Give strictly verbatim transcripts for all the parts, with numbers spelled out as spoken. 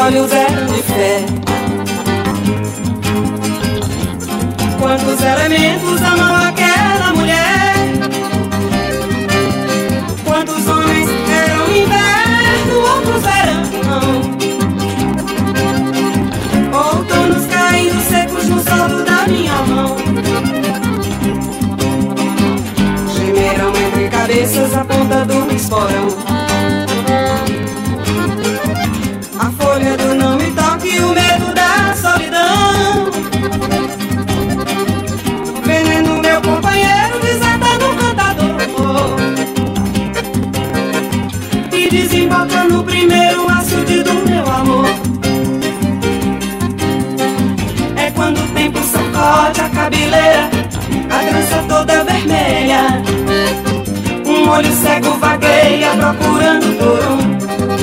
olhos eram de fé. Quantos elementos amam aquela mulher? Quantos homens eram inverno, outros verão, outonos caindo secos no solo da minha mão. Gemeram entre cabeças a ponta do esporão. A folha do não me toque, o medo da solidão. Veneno, meu companheiro, desata no cantador e desemboca no primeiro açude do meu amor. É quando o tempo sacode a cabeleira, a trança toda vermelha. Um olho cego vagueia procurando por um.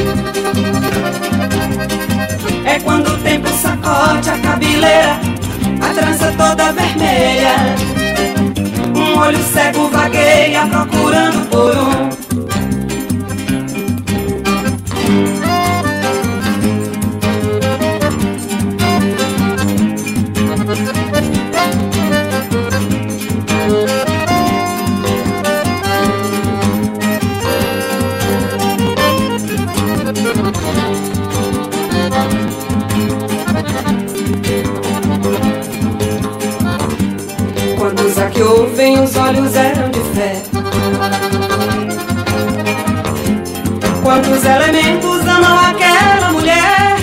É quando o tempo sacode a cabeleira, a trança toda vermelha. Um olho cego vagueia procurando por um. Quantos a que ouvem os olhos eram de fé? Quantos elementos amam aquela mulher?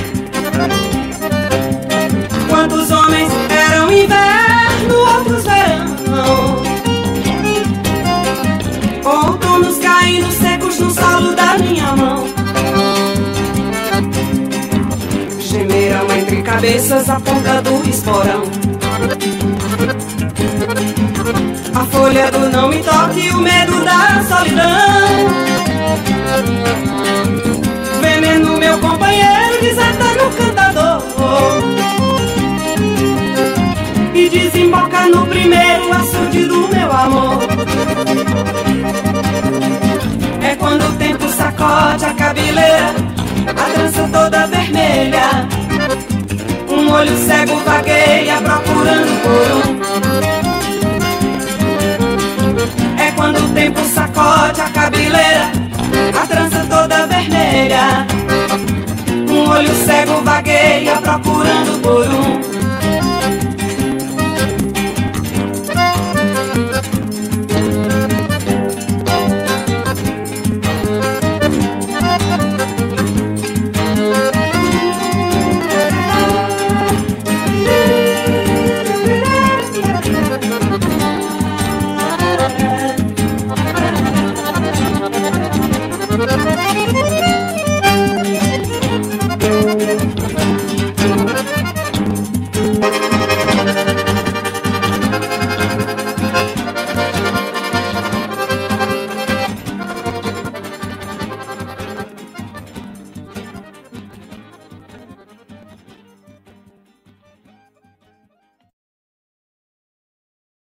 Quantos homens eram inverno, outros verão, outonos caindo secos no solo da minha mão. Gemeram entre cabeças a ponta do esporão. A folha do não me toque, o medo da solidão. Veneno, meu companheiro, desata no cantador e desemboca no primeiro açude do meu amor. É quando o tempo sacode a cabeleira, a trança toda vermelha. Um olho cego vagueia procurando por um. É quando o tempo sacode a cabeleira, a trança toda vermelha. Um olho cego vagueia procurando